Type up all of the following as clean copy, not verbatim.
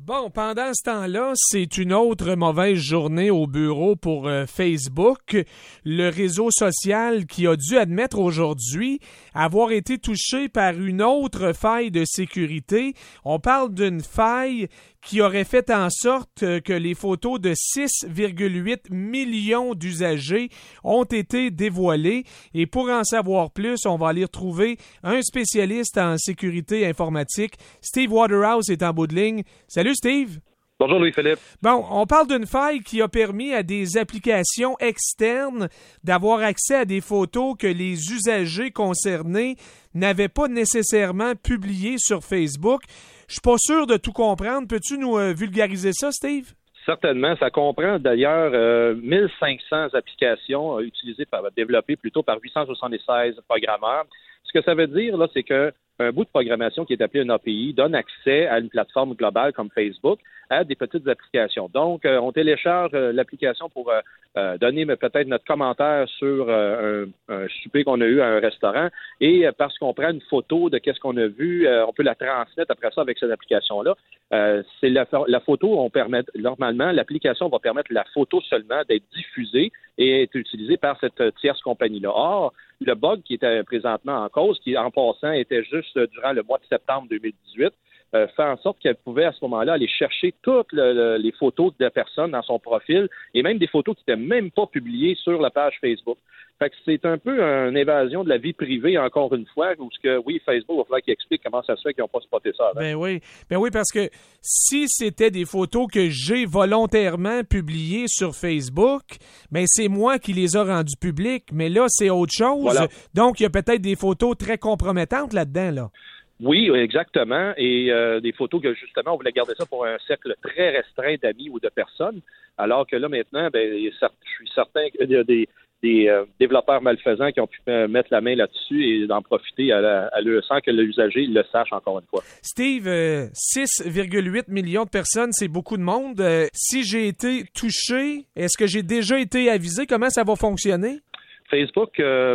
Bon, pendant ce temps-là, c'est une autre mauvaise journée au bureau pour Facebook, le réseau social qui a dû admettre aujourd'hui avoir été touché par une autre faille de sécurité. On parle d'une faille qui aurait fait en sorte que les photos de 6,8 millions d'usagers ont été dévoilées. Et pour en savoir plus, on va aller retrouver un spécialiste en sécurité informatique. Steve Waterhouse est en bout de ligne. Salut Steve! Bonjour Louis-Philippe. Bon, on parle d'une faille qui a permis à des applications externes d'avoir accès à des photos que les usagers concernés n'avaient pas nécessairement publiées sur Facebook. Je suis pas sûr de tout comprendre. Peux-tu nous vulgariser ça, Steve? Certainement. Ça comprend d'ailleurs 1500 applications développées plutôt par 876 programmeurs. Ce que ça veut dire, là, c'est que un bout de programmation qui est appelé une API donne accès à une plateforme globale comme Facebook à des petites applications. Donc, on télécharge l'application pour donner peut-être notre commentaire sur un souper qu'on a eu à un restaurant et parce qu'on prend une photo de qu'est-ce qu'on a vu, on peut la transmettre après ça avec cette application-là. C'est la photo, normalement, l'application va permettre la photo seulement d'être diffusée et être utilisée par cette tierce compagnie-là. Or, le bug qui était présentement en cause, qui en passant était juste durant le mois de septembre 2018, fait en sorte qu'elle pouvait à ce moment-là aller chercher toutes les photos de personnes dans son profil et même des photos qui n'étaient même pas publiées sur la page Facebook. Fait que c'est un peu une évasion de la vie privée, encore une fois, où Facebook va falloir qu'il explique comment ça se fait qu'ils n'ont pas spoté ça avant. Ben oui, parce que si c'était des photos que j'ai volontairement publiées sur Facebook, ben c'est moi qui les ai rendues publiques, mais là, c'est autre chose. Voilà. Donc, il y a peut-être des photos très compromettantes là-dedans, là. Oui, exactement. Et des photos que, justement, on voulait garder ça pour un cercle très restreint d'amis ou de personnes, alors que là, maintenant, je suis certain qu'il y a des développeurs malfaisants qui ont pu mettre la main là-dessus et d'en profiter sans que l'usager le sache encore une fois. Steve, 6,8 millions de personnes, c'est beaucoup de monde. Si j'ai été touché, est-ce que j'ai déjà été avisé? Comment ça va fonctionner? Facebook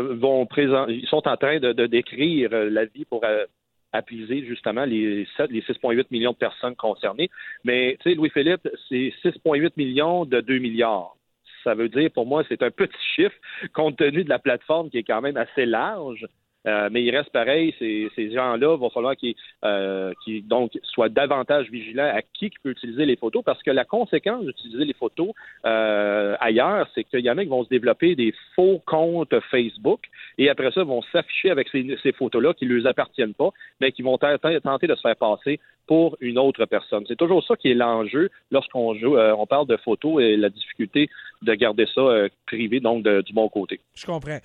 ils sont en train de décrire l'avis pour apaiser justement les 6,8 millions de personnes concernées. Mais, tu sais, Louis-Philippe, c'est 6,8 millions de 2 milliards. Ça veut dire, pour moi, c'est un petit chiffre compte tenu de la plateforme qui est quand même assez large. Mais il reste pareil, ces gens-là, il va falloir qu'ils donc soient davantage vigilants à qui peut utiliser les photos, parce que la conséquence d'utiliser les photos ailleurs, c'est qu'il y en a qui vont se développer des faux comptes Facebook et après ça, vont s'afficher avec ces photos-là qui ne leur appartiennent pas, mais qui vont tenter de se faire passer pour une autre personne. C'est toujours ça qui est l'enjeu lorsqu'on joue, on parle de photos et la difficulté de garder ça privé, donc du bon côté. Je comprends.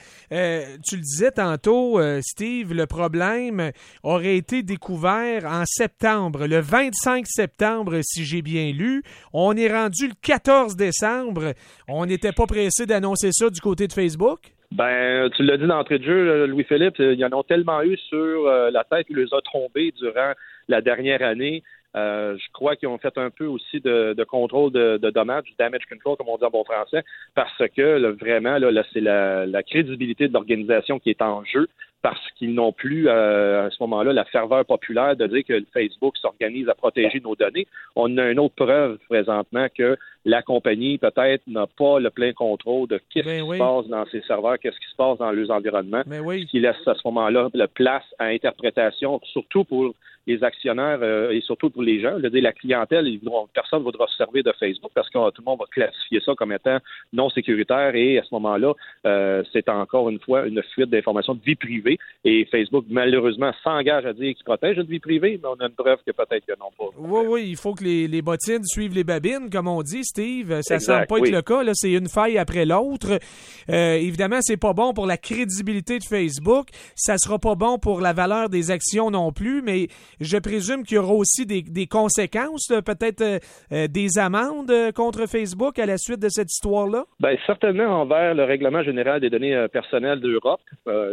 Tu le disais tantôt, Steve, le problème aurait été découvert en septembre, le 25 septembre, si j'ai bien lu. On est rendu le 14 décembre. On n'était pas pressé d'annoncer ça du côté de Facebook? Ben, tu l'as dit d'entrée de jeu, Louis-Philippe, il y en a tellement eu sur la tête qui les a trompés durant la dernière année. Je crois qu'ils ont fait un peu aussi de contrôle de dommages, du damage control, comme on dit en bon français, parce que vraiment, c'est la crédibilité de l'organisation qui est en jeu, parce qu'ils n'ont plus, à ce moment-là, la ferveur populaire de dire que Facebook s'organise à protéger nos données. On a une autre preuve présentement que la compagnie, peut-être, n'a pas le plein contrôle de qu'est-ce qui se passe dans ses serveurs, qu'est-ce qui se passe dans leurs environnements, ce qui laisse à ce moment-là la place à interprétation, surtout pour les actionnaires et surtout pour les gens. La clientèle, personne ne voudra se servir de Facebook parce que tout le monde va classifier ça comme étant non sécuritaire et à ce moment-là, c'est encore une fois une fuite d'informations de vie privée et Facebook, malheureusement, s'engage à dire qu'il protège notre vie privée, mais on a une preuve que peut-être que non pas. Oui, il faut que les bottines suivent les babines, comme on dit, Steve. Ça ne semble pas être le cas. Là, c'est une faille après l'autre. Évidemment, c'est pas bon pour la crédibilité de Facebook. Ça sera pas bon pour la valeur des actions non plus, mais je présume qu'il y aura aussi des conséquences, peut-être des amendes contre Facebook à la suite de cette histoire-là? Bien, certainement envers le Règlement général des données personnelles d'Europe,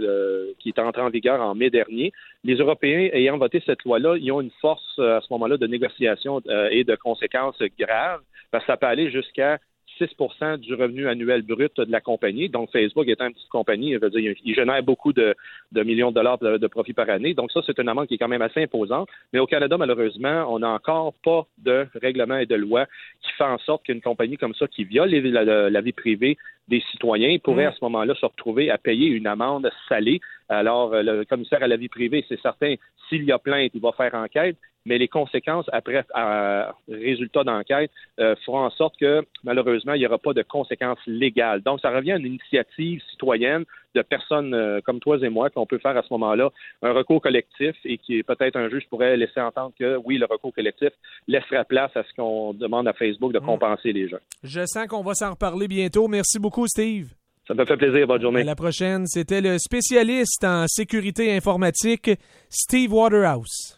qui est entré en vigueur en mai dernier. Les Européens, ayant voté cette loi-là, ils ont une force à ce moment-là de négociation et de conséquences graves, parce que ça peut aller jusqu'à 6% du revenu annuel brut de la compagnie. Donc, Facebook étant une petite compagnie, il génère beaucoup de millions de dollars de profit par année. Donc, ça, c'est une amende qui est quand même assez imposante. Mais au Canada, malheureusement, on n'a encore pas de règlement et de loi qui fait en sorte qu'une compagnie comme ça, qui viole la vie privée des citoyens, pourrait à ce moment-là se retrouver à payer une amende salée. Alors, le commissaire à la vie privée, c'est certain, s'il y a plainte, il va faire enquête, mais les conséquences après résultat d'enquête feront en sorte que, malheureusement, il n'y aura pas de conséquences légales. Donc, ça revient à une initiative citoyenne de personnes comme toi et moi qu'on peut faire à ce moment-là un recours collectif et qui peut-être un juge pourrait laisser entendre que, oui, le recours collectif laissera place à ce qu'on demande à Facebook de compenser les gens. Je sens qu'on va s'en reparler bientôt. Merci beaucoup, Steve. Ça me fait plaisir. Bonne journée. À la prochaine. C'était le spécialiste en sécurité informatique, Steve Waterhouse.